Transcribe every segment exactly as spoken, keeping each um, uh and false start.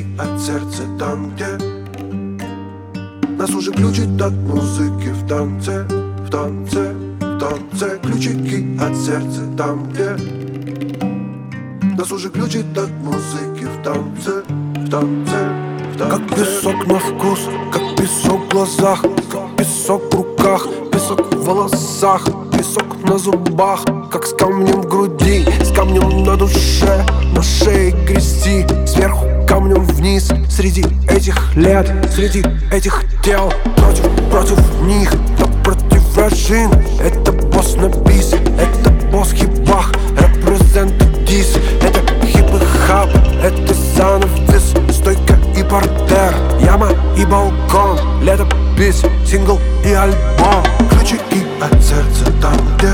от сердца там, где нас уже ключит от музыки в танце, в танце, в танце. Ключики от сердца там, где нас уже ключит от музыки в танце, в танце, в танце. Как песок на вкус, как песок в глазах, как песок в руках, песок в волосах, песок на зубах, как с камнем в груди, с камнем на душе, на шее грести, сверху камнем вниз. Среди этих лет, среди этих тел, против, против них, да против вражин. Это босс на бис, это босс хип-бах, репрезент дис. Это хип и хап, это занавес, стойка и портер, яма и балкон, летопись, сингл и альбом. Ключики от сердца там, где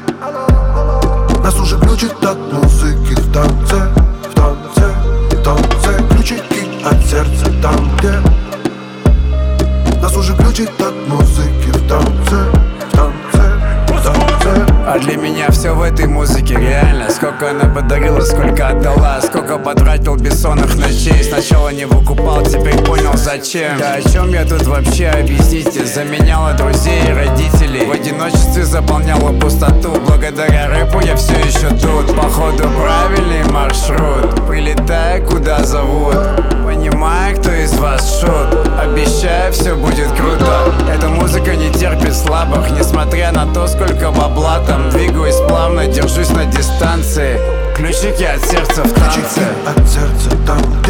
нас уже ключит от музыки в танце, в танце, в танце. Ключики от сердца там, где нас уже ключит от музыки в танце, в танце, в танце. А для меня все в этой музыке реально. Сколько она подарила, сколько отдала, сколько потратил бессонных ночей. Сначала не выкупал, теперь понял зачем. Да о чем я тут вообще, объясните? Заменяла друзей и родителей, в одиночестве заполняла пустоту. Благодаря рэпу я все еще тут. Походу правильный маршрут, прилетая куда зовут. Понимаю, кто из вас шут, обещаю, все будет круто. Эта музыка не терпит слабых, несмотря на то, сколько бабла там. Двигаюсь плавно, держусь на дистанции. Ключики от сердца в танце. Ключики от сердца там,